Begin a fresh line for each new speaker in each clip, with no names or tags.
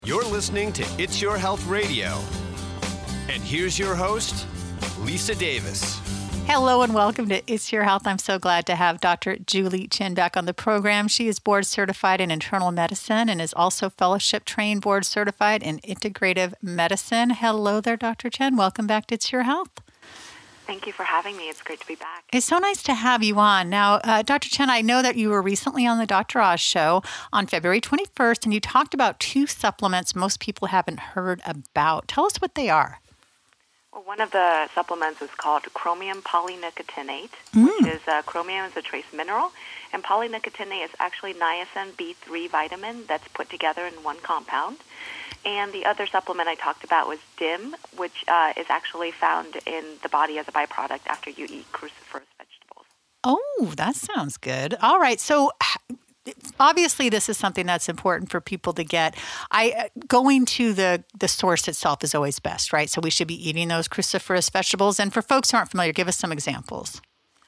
You're listening to It's Your Health Radio. And here's your host, Lisa Davis.
Hello and welcome to It's Your Health. I'm so glad to have Dr. Julie Chin back on the program. She is board certified in internal medicine and is also fellowship trained board certified in integrative medicine. Hello there, Dr. Chin. Welcome back to It's Your Health.
Thank you for having me. It's great to be back.
It's so nice to have you on. Now, Dr. Chin, I know that you were recently on the Dr. Oz show on February 21st, and you talked about two supplements most people haven't heard about. Tell us what they are.
Well, one of the supplements is called chromium polynicotinate, which is chromium is a trace mineral, and polynicotinate is actually niacin B3 vitamin that's put together in one compound. And the other supplement I talked about was DIM, which is actually found in the body as a byproduct after you eat cruciferous vegetables.
Oh, that sounds good. All right. So obviously this is something that's important for people to get. Going to the source itself is always best, right? So we should be eating those cruciferous vegetables. And for folks who aren't familiar, give us some examples.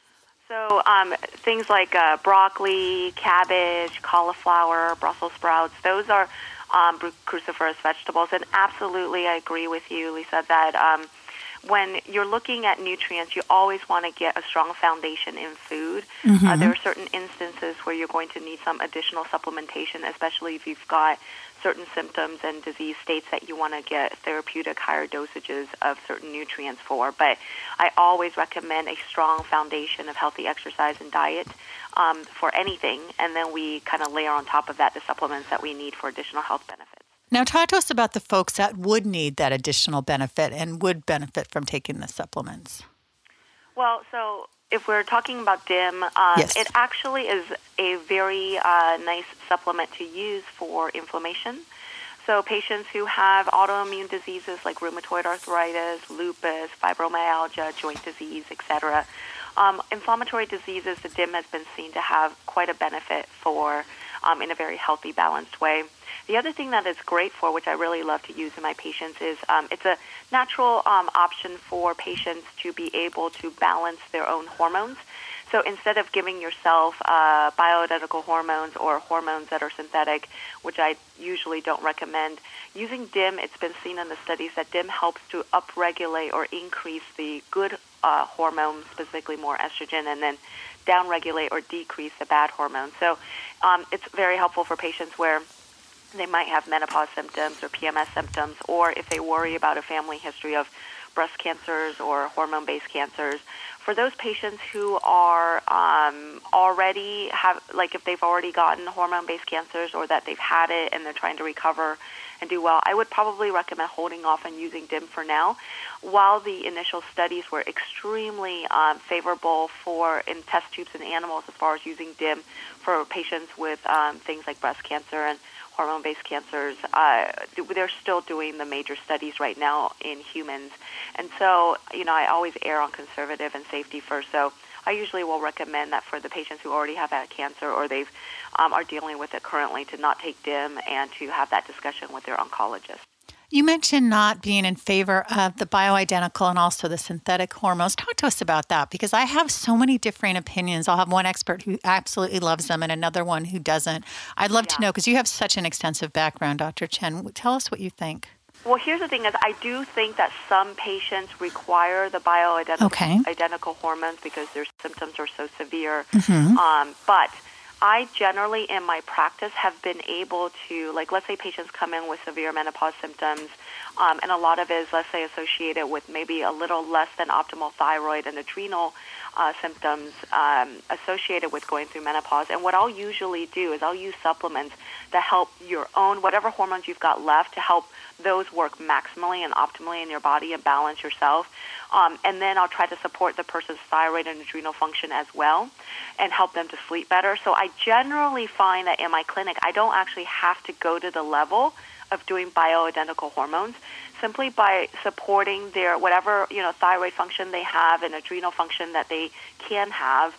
So things like broccoli, cabbage, cauliflower, Brussels sprouts, those are cruciferous vegetables. And absolutely, I agree with you, Lisa, that when you're looking at nutrients, you always want to get a strong foundation in food.
Mm-hmm.
There are certain instances where you're going to need some additional supplementation, especially if you've got certain symptoms and disease states that you want to get therapeutic higher dosages of certain nutrients for. But I always recommend a strong foundation of healthy exercise and diet for anything, and then we kind of layer on top of that the supplements that we need for additional health benefits.
Now, talk to us about the folks that would need that additional benefit and would benefit from taking the supplements.
Well, so if we're talking about DIM,
yes.
It actually is a very nice supplement to use for inflammation. So patients who have autoimmune diseases like rheumatoid arthritis, lupus, fibromyalgia, joint disease, etc., inflammatory diseases, the DIM has been seen to have quite a benefit for in a very healthy, balanced way. The other thing that it's great for, which I really love to use in my patients, is it's a natural option for patients to be able to balance their own hormones. So instead of giving yourself bioidentical hormones or hormones that are synthetic, which I usually don't recommend, using DIM, it's been seen in the studies that DIM helps to upregulate or increase the good hormones, specifically more estrogen, and then downregulate or decrease the bad hormones. So it's very helpful for patients where they might have menopause symptoms or PMS symptoms, or if they worry about a family history of breast cancers or hormone-based cancers. For those patients who are already have, like if they've already gotten hormone-based cancers or that they've had it and they're trying to recover and do well, I would probably recommend holding off on using DIM for now. While the initial studies were extremely favorable in test tubes in animals as far as using DIM for patients with things like breast cancer and hormone-based cancers, they're still doing the major studies right now in humans. And so, I always err on conservative and safety first. So I usually will recommend that for the patients who already have had cancer or they've are dealing with it currently to not take DIM and to have that discussion with their oncologist.
You mentioned not being in favor of the bioidentical and also the synthetic hormones. Talk to us about that, because I have so many different opinions. I'll have one expert who absolutely loves them and another one who doesn't. I'd love to know, because you have such an extensive background, Dr. Chin. Tell us what you think.
Well, here's the thing is I do think that some patients require the bioidentical hormones because their symptoms are so severe.
Mm-hmm.
But I generally, in my practice, have been able to, like, let's say patients come in with severe menopause symptoms, and a lot of it is, let's say, associated with maybe a little less than optimal thyroid and adrenal symptoms associated with going through menopause. And what I'll usually do is I'll use supplements that help your own, whatever hormones you've got left, to help those work maximally and optimally in your body and balance yourself. And then I'll try to support the person's thyroid and adrenal function as well and help them to sleep better. So I generally find that in my clinic, I don't actually have to go to the level of doing bioidentical hormones. Simply by supporting their whatever thyroid function they have and adrenal function that they can have,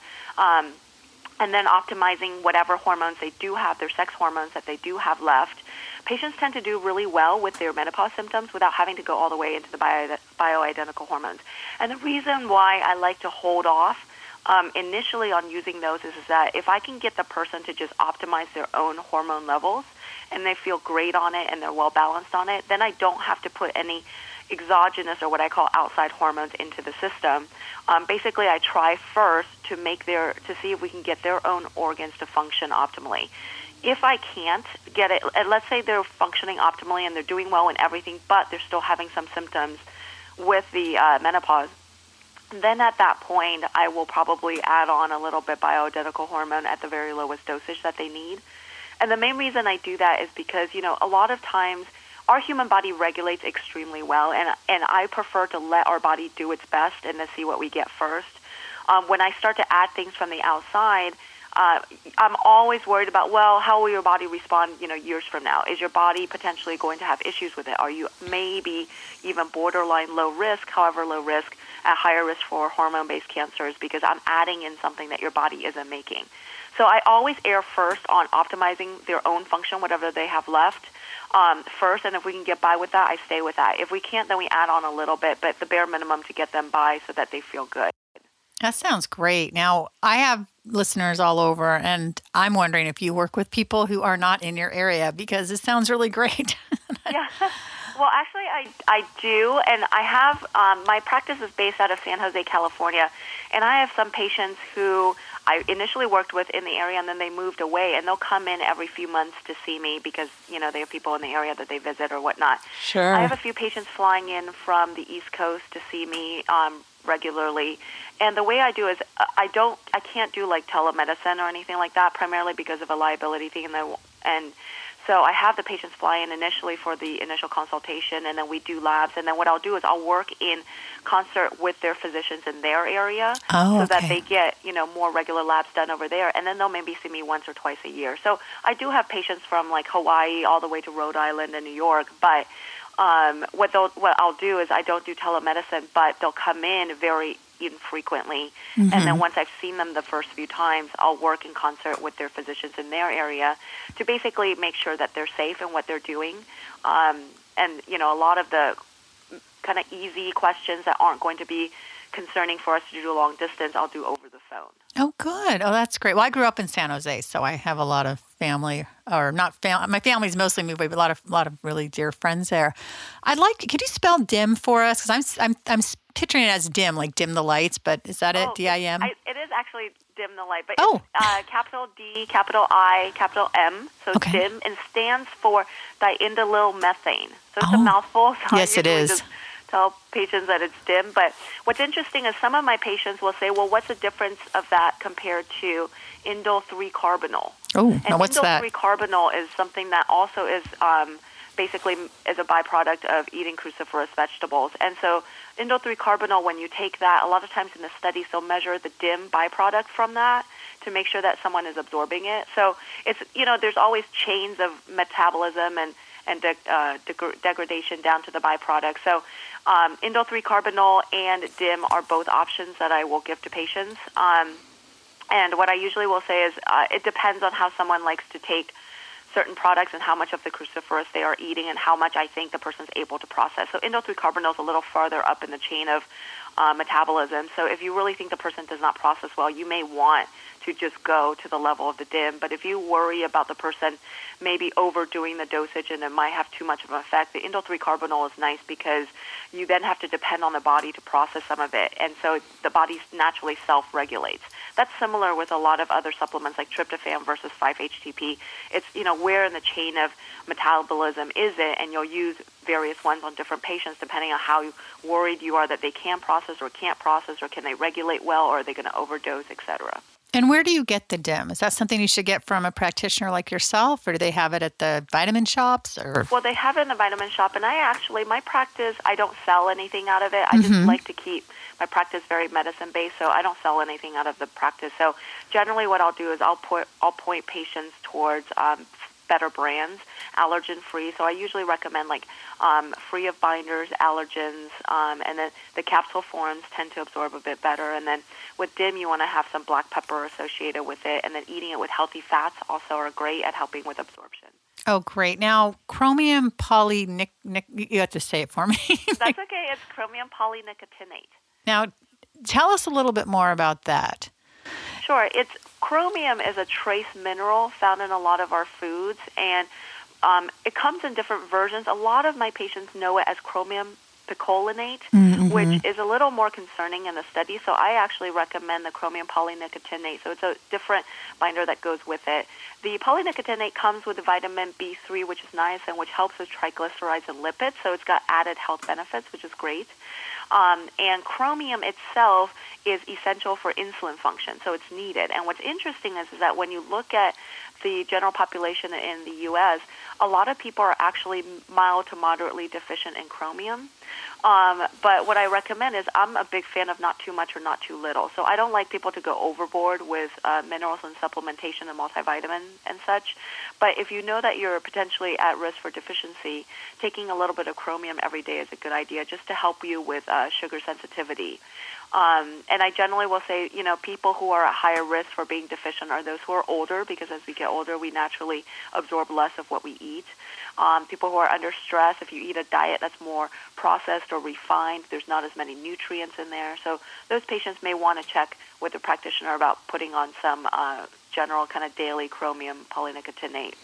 and then optimizing whatever hormones they do have, their sex hormones that they do have left. Patients tend to do really well with their menopause symptoms without having to go all the way into the bioidentical hormones. And the reason why I like to hold off initially on using those is that if I can get the person to just optimize their own hormone levels and they feel great on it and they're well balanced on it, then I don't have to put any exogenous or what I call outside hormones into the system. Basically, I try first to see if we can get their own organs to function optimally. If I can't get it, and let's say they're functioning optimally and they're doing well in everything, but they're still having some symptoms with the menopause, then at that point, I will probably add on a little bit bioidentical hormone at the very lowest dosage that they need. And the main reason I do that is because, a lot of times our human body regulates extremely well, and I prefer to let our body do its best and to see what we get first. When I start to add things from the outside, I'm always worried about, how will your body respond, years from now? Is your body potentially going to have issues with it? Are you maybe even borderline low risk, however low risk, at higher risk for hormone-based cancers because I'm adding in something that your body isn't making? So I always err first on optimizing their own function, whatever they have left, first, and if we can get by with that, I stay with that. If we can't, then we add on a little bit, but the bare minimum to get them by so that they feel good.
That sounds great. Now, I have listeners all over, and I'm wondering if you work with people who are not in your area because it sounds really great.
Yeah. Well, actually, I do, and I have, my practice is based out of San Jose, California, and I have some patients who I initially worked with in the area, and then they moved away, and they'll come in every few months to see me because, they have people in the area that they visit or whatnot.
Sure.
I have a few patients flying in from the East Coast to see me regularly, and the way I do is I can't do like telemedicine or anything like that, primarily because of a liability thing, and so I have the patients fly in initially for the initial consultation, and then we do labs. And then what I'll do is I'll work in concert with their physicians in their area so that they get, more regular labs done over there. And then they'll maybe see me once or twice a year. So I do have patients from like Hawaii all the way to Rhode Island and New York. But what I'll do is I don't do telemedicine, but they'll come in very infrequently. Mm-hmm. And then once I've seen them the first few times, I'll work in concert with their physicians in their area to basically make sure that they're safe in what they're doing. And, a lot of the kind of easy questions that aren't going to be concerning for us to do long distance, I'll do over the phone.
Oh, good. Oh, that's great. Well, I grew up in San Jose, so I have a lot of family, or not family. My family's mostly moved away, but a lot of really dear friends there. Could you spell DIM for us? Because I'm picturing it as dim, like dim the lights, but is that it? DIM?
It is actually dim the light, but it's capital D, capital I, capital M. So DIM, and stands for diindolyl methane. So it's a mouthful. So
yes, it is.
Tell patients that it's DIM. But what's interesting is some of my patients will say, well, what's the difference of that compared to indole 3-carbinol?
Oh, now what's that?
Indole 3-carbinol is something that also is basically is a byproduct of eating cruciferous vegetables. And so indole 3-carbinol, when you take that, a lot of times in the studies, they'll measure the DIM byproduct from that to make sure that someone is absorbing it. So it's, there's always chains of metabolism and degradation down to the byproduct. So indole 3-carbinol and DIM are both options that I will give to patients. And what I usually will say is it depends on how someone likes to take certain products and how much of the cruciferous they are eating and how much I think the person's able to process. So indole 3-carbinol is a little farther up in the chain of metabolism. So if you really think the person does not process well, you may want to just go to the level of the DIM. But if you worry about the person maybe overdoing the dosage and it might have too much of an effect, the indole 3-carbinol is nice because you then have to depend on the body to process some of it. And so the body naturally self-regulates. That's similar with a lot of other supplements like tryptophan versus 5-HTP. It's, where in the chain of metabolism is it, and you'll use various ones on different patients depending on how worried you are that they can process or can't process, or can they regulate well, or are they going to overdose, etc.
And where do you get the DIM? Is that something you should get from a practitioner like yourself, or do they have it at the vitamin shops? Or
Well, they have it in the vitamin shop, and my practice, I don't sell anything out of it. I just like to keep my practice very medicine-based, so I don't sell anything out of the practice. So generally what I'll do is I'll point patients towards better brands, allergen-free. So I usually recommend free of binders, allergens, and then the capsule forms tend to absorb a bit better. And then with DIM, you want to have some black pepper associated with it, and then eating it with healthy fats also are great at helping with absorption.
Oh, great. Now, chromium you have to say it for me.
That's okay. It's chromium polynicotinate.
Now, tell us a little bit more about that.
Sure. Chromium is a trace mineral found in a lot of our foods, and it comes in different versions. A lot of my patients know it as chromium picolinate, which is a little more concerning in the study. So I actually recommend the chromium polynicotinate. So it's a different binder that goes with it. The polynicotinate comes with the vitamin B3, which is niacin, which helps with triglycerides and lipids. So it's got added health benefits, which is great. And chromium itself is essential for insulin function, so it's needed. And what's interesting is that when you look at the general population in the U.S., a lot of people are actually mild to moderately deficient in chromium. But what I recommend is I'm a big fan of not too much or not too little. So I don't like people to go overboard with minerals and supplementation and multivitamin and such. But if you know that you're potentially at risk for deficiency, taking a little bit of chromium every day is a good idea just to help you with sugar sensitivity. And I generally will say, people who are at higher risk for being deficient are those who are older, because as we get older, we naturally absorb less of what we eat. People who are under stress, if you eat a diet that's more processed or refined, there's not as many nutrients in there. So those patients may want to check with the practitioner about putting on some general kind of daily chromium polynicotinate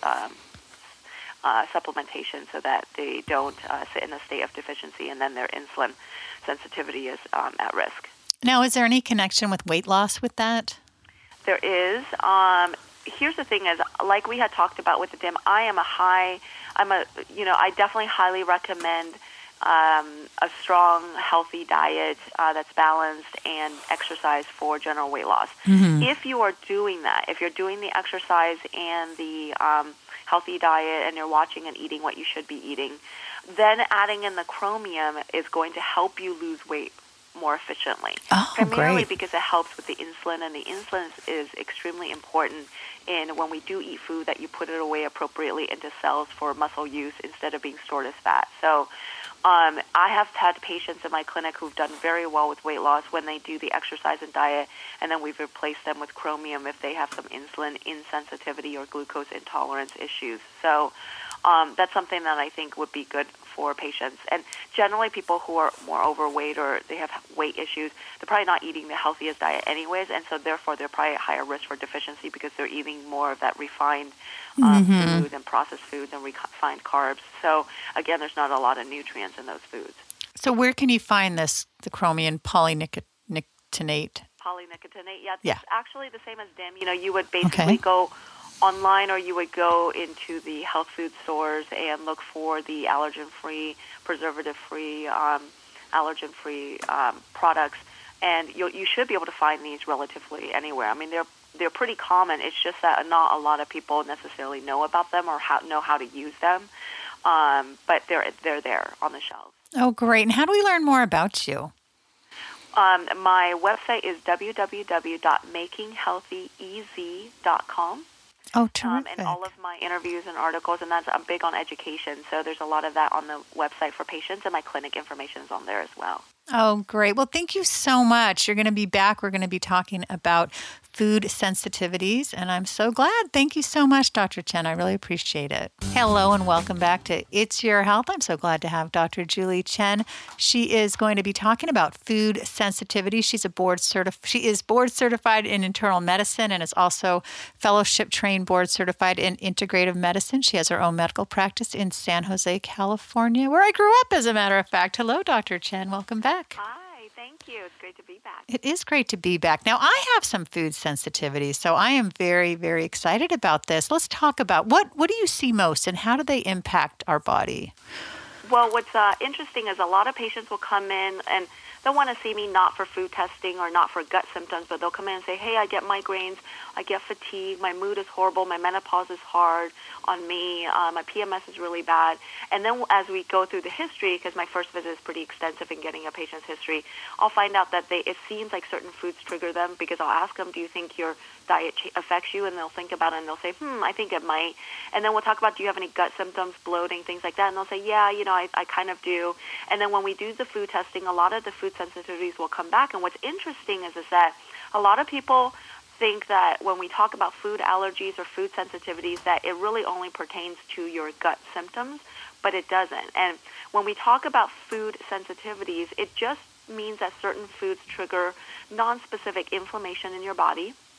supplementation so that they don't sit in a state of deficiency and then their insulin sensitivity is at risk.
Now, is there any connection with weight loss with that?
There is. Here's the thing is, like we had talked about with the DIM, I definitely highly recommend a strong, healthy diet that's balanced and exercise for general weight loss. If you are doing that, if you're doing the exercise and the healthy diet and you're watching and eating what you should be eating, then adding in the chromium is going to help you lose weight more efficiently. Primarily because it helps with the insulin, and the insulin is extremely important in when we do eat food that you put it away appropriately into cells for muscle use instead of being stored as fat. So I have had patients in my clinic who've done very well with weight loss when they do the exercise and diet, and then we've replaced them with chromium if they have some insulin insensitivity or glucose intolerance issues. So that's something that I think would be good for patients. And generally people who are more overweight or they have weight issues, they're probably not eating the healthiest diet anyways, and so therefore they're probably at higher risk for deficiency because they're eating more of that refined foods and processed foods and refined carbs. So again, there's not a lot of nutrients in those foods.
So where can you find the chromium polynicotinate?
Polynicotinate, it's actually the same as DIM. You would basically go online, or you would go into the health food stores and look for the allergen-free, preservative-free, allergen-free products, and you should be able to find these relatively anywhere. I mean, they're pretty common. It's just that not a lot of people necessarily know about them or know how to use them, but they're there on the shelves.
Oh, great! And how do we learn more about you?
My website is www.makinghealthyez.com.
Oh, terrific.
And all of my interviews and articles, and I'm big on education, so there's a lot of that on the website for patients, and my clinic information is on there as well.
Oh, great. Well, thank you so much. You're going to be back. We're going to be talking about food sensitivities, and I'm so glad. Thank you so much, Dr. Chen. I really appreciate it. Hello, and welcome back to It's Your Health. I'm so glad to have Dr. Julie Chen. She is going to be talking about food sensitivity. She is board certified in internal medicine and is also fellowship trained board certified in integrative medicine. She has her own medical practice in San Jose, California, where I grew up, as a matter of fact. Hello, Dr. Chen. Welcome back.
Hi, thank you. It's great to be back.
It is great to be back. Now, I have some food sensitivities, so I am very, very excited about this. Let's talk about what do you see most and how do they impact our body?
Well, what's interesting is a lot of patients will come in and they'll want to see me not for food testing or not for gut symptoms, but they'll come in and say, hey, I get migraines, I get fatigue, my mood is horrible, my menopause is hard on me, my PMS is really bad. And then as we go through the history, because my first visit is pretty extensive in getting a patient's history, I'll find out that it seems like certain foods trigger them, because I'll ask them, do you think your diet affects you? And they'll think about it and they'll say, I think it might. And then we'll talk about, do you have any gut symptoms, bloating, things like that? And they'll say, yeah, I kind of do. And then when we do the food testing, a lot of the food sensitivities will come back. And what's interesting is that a lot of people think that when we talk about food allergies or food sensitivities, that it really only pertains to your gut symptoms, but it doesn't. And when we talk about food sensitivities, it just means that certain foods trigger non-specific inflammation in your body,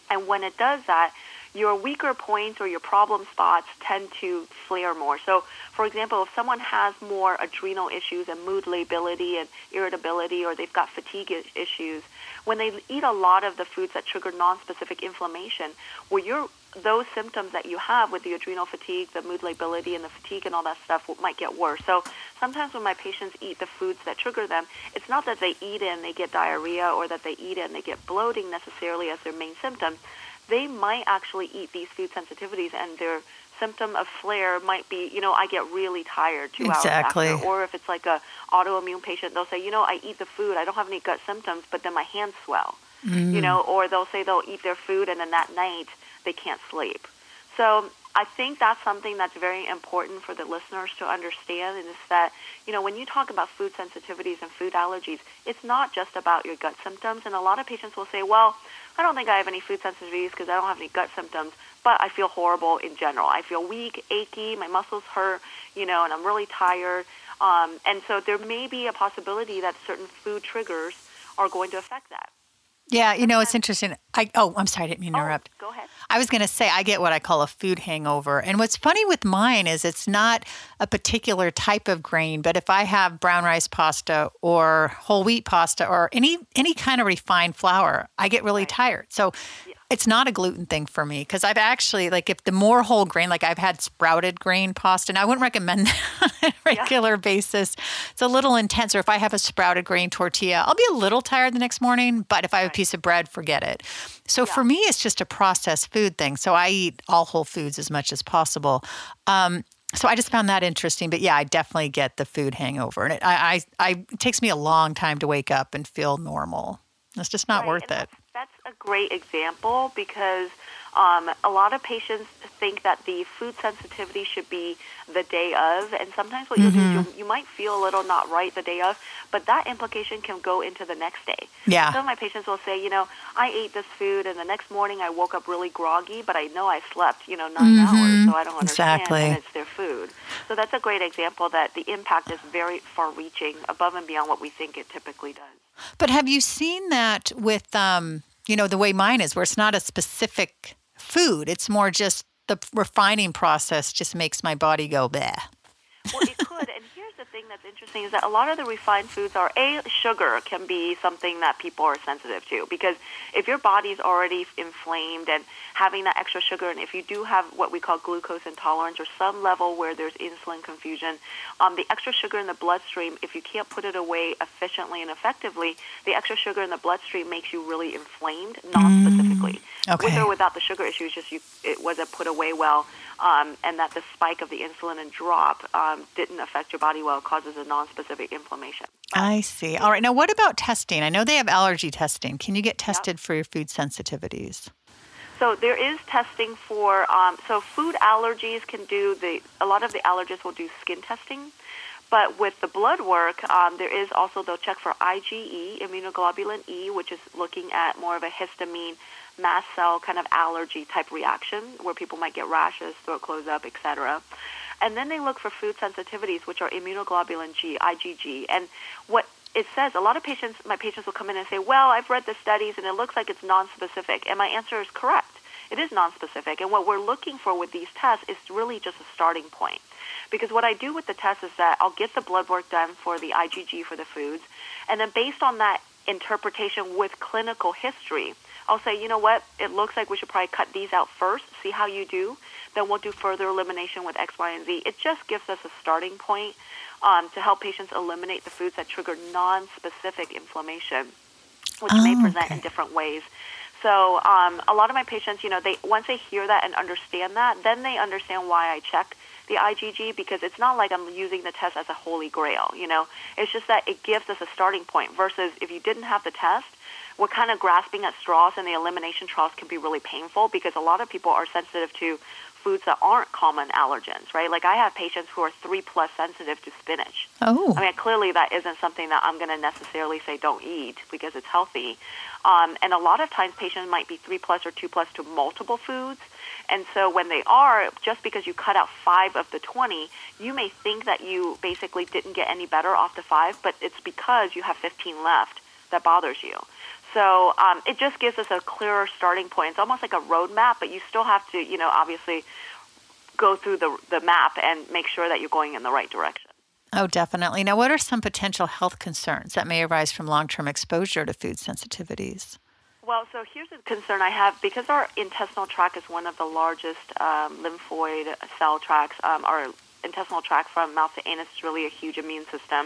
And when it does that, your weaker points or your problem spots tend to flare more. So, for example, if someone has more adrenal issues and mood lability and irritability, or they've got fatigue issues, when they eat a lot of the foods that trigger nonspecific inflammation, those symptoms that you have with the adrenal fatigue, the mood lability, and the fatigue and all that stuff might get worse. So sometimes when my patients eat the foods that trigger them, it's not that they eat it and they get diarrhea or that they eat it and they get bloating necessarily as their main symptom. They might actually eat these food sensitivities and their symptom of flare might be, I get really tired 2 hours after. Or if it's like a autoimmune patient, they'll say, I eat the food, I don't have any gut symptoms, but then my hands swell. Or they'll say they'll eat their food and then that night they can't sleep. So I think that's something that's very important for the listeners to understand, and is that, when you talk about food sensitivities and food allergies, it's not just about your gut symptoms. And a lot of patients will say, well, I don't think I have any food sensitivities because I don't have any gut symptoms, but I feel horrible in general. I feel weak, achy, my muscles hurt, and I'm really tired. And so there may be a possibility that certain food triggers are going to affect that.
Yeah, it's interesting. I'm sorry, I didn't mean to interrupt.
Go ahead.
I was going to say I get what I call a food hangover. And what's funny with mine is it's not a particular type of grain, but if I have brown rice pasta or whole wheat pasta or any kind of refined flour, I get really tired. So it's not a gluten thing for me, because I've actually, if the more whole grain, I've had sprouted grain pasta, and I wouldn't recommend that on a regular basis. It's a little intense. Or if I have a sprouted grain tortilla, I'll be a little tired the next morning, but if I have a piece of bread, forget it. So for me, it's just a processed food thing. So I eat all whole foods as much as possible. So I just found that interesting. But yeah, I definitely get the food hangover. And it takes me a long time to wake up and feel normal. It's just not worth it.
That's a great example, because a lot of patients think that the food sensitivity should be the day of, and sometimes what you do, you might feel a little not right the day of, but that implication can go into the next day.
Yeah.
Some of my patients will say, I ate this food, and the next morning I woke up really groggy, but I know I slept, 9 hours, so I don't understand, and it's their food. So that's a great example that the impact is very far-reaching, above and beyond what we think it typically does.
But have you seen that with, the way mine is, where it's not a specific food, it's more just the refining process just makes my body go bleh.
Well, it could. And here's the thing that's interesting is that a lot of the refined foods are, sugar can be something that people are sensitive to, because if your body's already inflamed and having that extra sugar, and if you do have what we call glucose intolerance or some level where there's insulin confusion, the extra sugar in the bloodstream, if you can't put it away efficiently and effectively, the extra sugar in the bloodstream makes you really inflamed, non-specifically.
Okay.
With or without the sugar issues, just it wasn't put away well, and that the spike of the insulin and drop didn't affect your body well. It causes a non-specific inflammation.
I see. All right. Now, what about testing? I know they have allergy testing. Can you get tested for your food sensitivities?
So there is testing for, so food allergies can do, a lot of the allergists will do skin testing. But with the blood work, there is also, they'll check for IgE, immunoglobulin E, which is looking at more of a histamine mast cell kind of allergy type reaction where people might get rashes, throat close up, etc. And then they look for food sensitivities, which are immunoglobulin G, IgG. And what it says, a lot of my patients will come in and say, well, I've read the studies and it looks like it's nonspecific. And my answer is correct. It is nonspecific. And what we're looking for with these tests is really just a starting point. Because what I do with the test is that I'll get the blood work done for the IgG for the foods. And then based on that interpretation with clinical history, I'll say, you know what, it looks like we should probably cut these out first, see how you do. Then we'll do further elimination with X, Y, and Z. It just gives us a starting point to help patients eliminate the foods that trigger non-specific inflammation, which may present in different ways. So a lot of my patients, once they hear that and understand that, then they understand why I check the IgG, because it's not like I'm using the test as a holy grail, It's just that it gives us a starting point versus if you didn't have the test, we're kind of grasping at straws, and the elimination trials can be really painful because a lot of people are sensitive to foods that aren't common allergens, right? Like I have patients who are 3+ sensitive to spinach.
Oh.
I mean, clearly that isn't something that I'm going to necessarily say don't eat because it's healthy. And a lot of times patients might be 3+ or 2+ to multiple foods. And so when they are, just because you cut out 5 of the 20, you may think that you basically didn't get any better off the 5, but it's because you have 15 left that bothers you. So it just gives us a clearer starting point. It's almost like a roadmap, but you still have to, obviously go through the map and make sure that you're going in the right direction.
Oh, definitely. Now, what are some potential health concerns that may arise from long-term exposure to food sensitivities?
Well, so here's a concern I have. Because our intestinal tract is one of the largest lymphoid cell tracts, our intestinal tract from mouth to anus is really a huge immune system.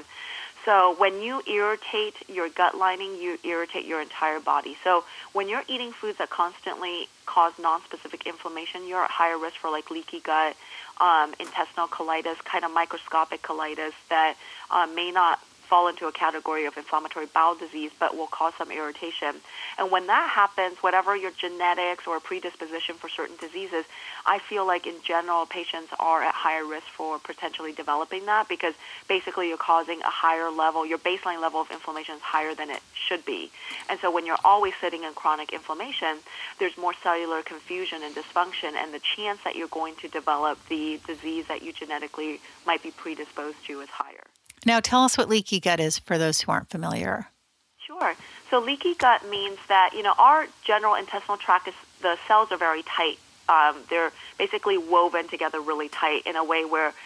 So when you irritate your gut lining, you irritate your entire body. So when you're eating foods that constantly cause nonspecific inflammation, you're at higher risk for like leaky gut, intestinal colitis, kind of microscopic colitis that may not fall into a category of inflammatory bowel disease, but will cause some irritation. And when that happens, whatever your genetics or predisposition for certain diseases, I feel like in general patients are at higher risk for potentially developing that, because basically you're causing a higher level, your baseline level of inflammation is higher than it should be. And so when you're always sitting in chronic inflammation, there's more cellular confusion and dysfunction, and the chance that you're going to develop the disease that you genetically might be predisposed to is higher.
Now, tell us what leaky gut is for those who aren't familiar.
Sure. So leaky gut means that, our general intestinal tract, the cells are very tight. They're basically woven together really tight in a way where,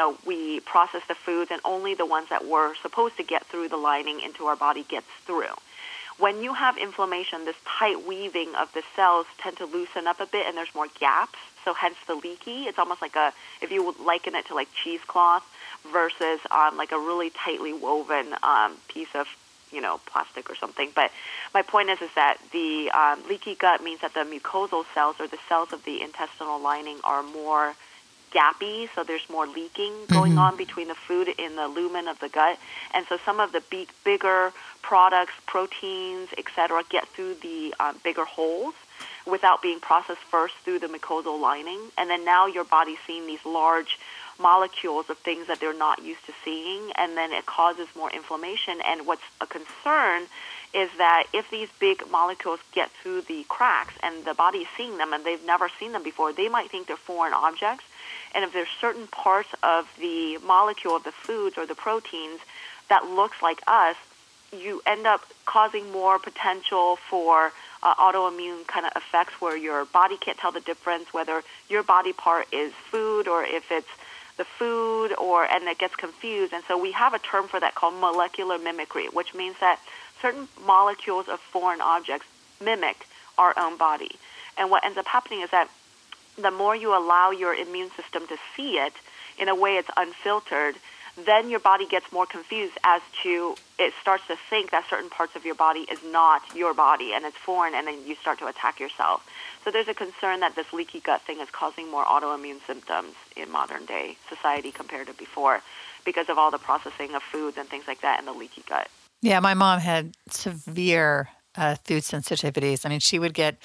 we process the foods and only the ones that were supposed to get through the lining into our body gets through. When you have inflammation, this tight weaving of the cells tend to loosen up a bit and there's more gaps. So hence the leaky. It's almost like if you would liken it to like cheesecloth versus like a really tightly woven piece of, plastic or something. But my point is that the leaky gut means that the mucosal cells, or the cells of the intestinal lining, are more gappy, so there's more leaking going on between the food in the lumen of the gut. And so some of the bigger products, proteins, etc., get through the bigger holes without being processed first through the mucosal lining. And then now your body's seeing these large molecules of things that they're not used to seeing, and then it causes more inflammation. And what's a concern is that if these big molecules get through the cracks and the body is seeing them and they've never seen them before, they might think they're foreign objects. And if there's certain parts of the molecule of the foods or the proteins that looks like us, you end up causing more potential for autoimmune kind of effects where your body can't tell the difference whether your body part is food or if it's the food, and it gets confused. And so we have a term for that called molecular mimicry, which means that certain molecules of foreign objects mimic our own body. And what ends up happening is that the more you allow your immune system to see it in a way it's unfiltered, then your body gets more confused as to, it starts to think that certain parts of your body is not your body and it's foreign, and then you start to attack yourself. So there's a concern that this leaky gut thing is causing more autoimmune symptoms in modern day society compared to before because of all the processing of foods and things like that in the leaky gut.
Yeah, my mom had severe food sensitivities. I mean, she would get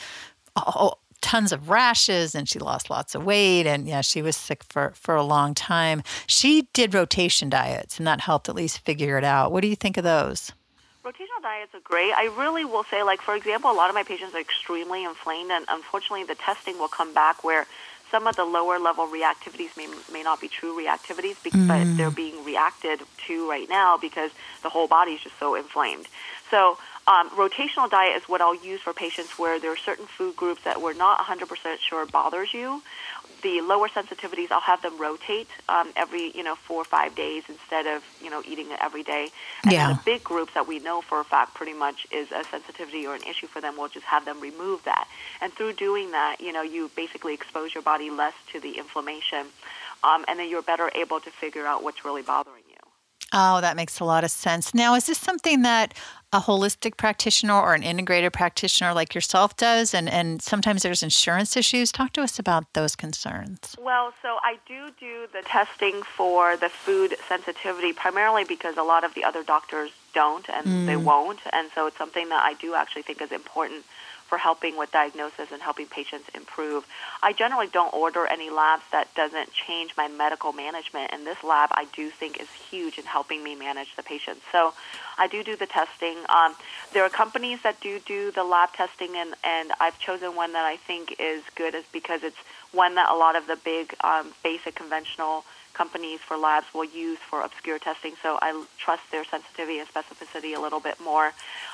tons of rashes and she lost lots of weight. And yeah, she was sick for a long time. She did rotation diets and that helped at least figure it out. What do you think of those?
Rotational diets are great. I really will say, like, for example, a lot of my patients are extremely inflamed, and unfortunately the testing will come back where some of the lower level reactivities may not be true reactivities, but they're being reacted to right now because the whole body is just so inflamed. So rotational diet is what I'll use for patients where there are certain food groups that we're not 100% sure bothers you. The lower sensitivities, I'll have them rotate every 4 or 5 days instead of eating it every day. And then the big groups that we know for a fact pretty much is a sensitivity or an issue for them, we'll just have them remove that. And through doing that, you basically expose your body less to the inflammation, and then you're better able to figure out what's really bothering you.
Oh, that makes a lot of sense. Now, is this something that a holistic practitioner or an integrated practitioner like yourself does? And sometimes there's insurance issues. Talk to us about those concerns.
Well, so I do the testing for the food sensitivity primarily because a lot of the other doctors don't and they won't. And so it's something that I do actually think is important for helping with diagnosis and helping patients improve. I generally don't order any labs that doesn't change my medical management, and this lab I do think is huge in helping me manage the patients. So I do the testing. There are companies that do the lab testing, and I've chosen one that I think is good because it's one that a lot of the big basic conventional companies for labs will use for obscure testing. So I trust their sensitivity and specificity a little bit more.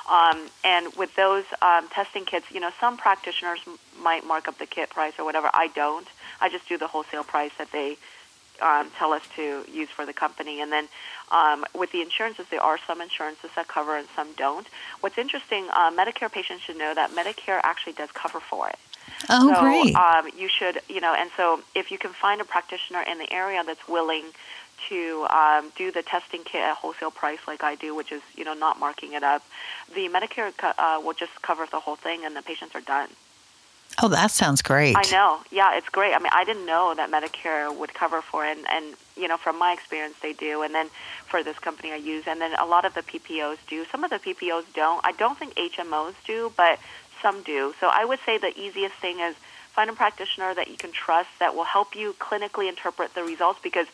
And with those testing kits, some practitioners might mark up the kit price or whatever. I don't. I just do the wholesale price that they tell us to use for the company. And then with the insurances, there are some insurances that cover and some don't. What's interesting, Medicare patients should know that Medicare actually does cover for it.
Oh,
so,
great.
You should, and so if you can find a practitioner in the area that's willing to do the testing kit at wholesale price like I do, which is, not marking it up, the Medicare will just cover the whole thing and the patients are done.
Oh, that sounds great.
I know. Yeah, it's great. I mean, I didn't know that Medicare would cover for it, and from my experience, they do. And then for this company I use, and then a lot of the PPOs do. Some of the PPOs don't. I don't think HMOs do, but some do. So I would say the easiest thing is find a practitioner that you can trust that will help you clinically interpret the results, because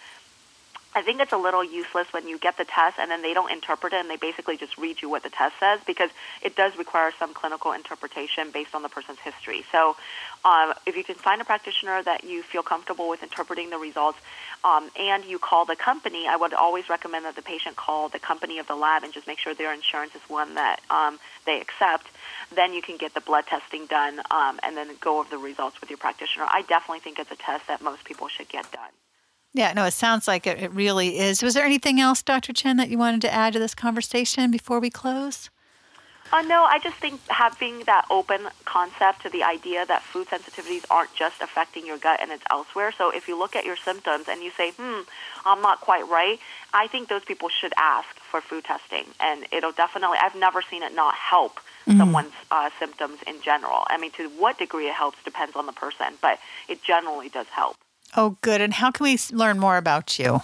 I think it's a little useless when you get the test and then they don't interpret it and they basically just read you what the test says, because it does require some clinical interpretation based on the person's history. So if you can find a practitioner that you feel comfortable with interpreting the results and you call the company, I would always recommend that the patient call the company of the lab and just make sure their insurance is one that they accept. Then you can get the blood testing done and then go over the results with your practitioner. I definitely think it's a test that most people should get done.
Yeah, no, it sounds like it really is. Was there anything else, Dr. Chen, that you wanted to add to this conversation before we close?
No, I just think having that open concept to the idea that food sensitivities aren't just affecting your gut and it's elsewhere. So if you look at your symptoms and you say, I'm not quite right, I think those people should ask for food testing. And it'll definitely, I've never seen it not help someone's symptoms in general. I mean, to what degree it helps depends on the person, but it generally does help.
Oh, good. And how can we learn more about you?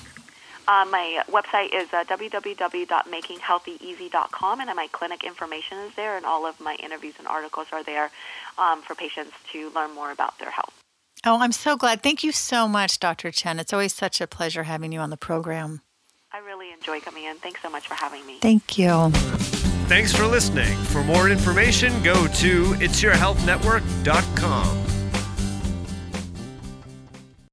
My website is www.makinghealthyeasy.com, and my clinic information is there, and all of my interviews and articles are there for patients to learn more about their health.
Oh, I'm so glad. Thank you so much, Dr. Chen. It's always such a pleasure having you on the program.
I really enjoy coming in. Thanks so much for having me.
Thank you.
Thanks for listening. For more information, go to itsyourhealthnetwork.com.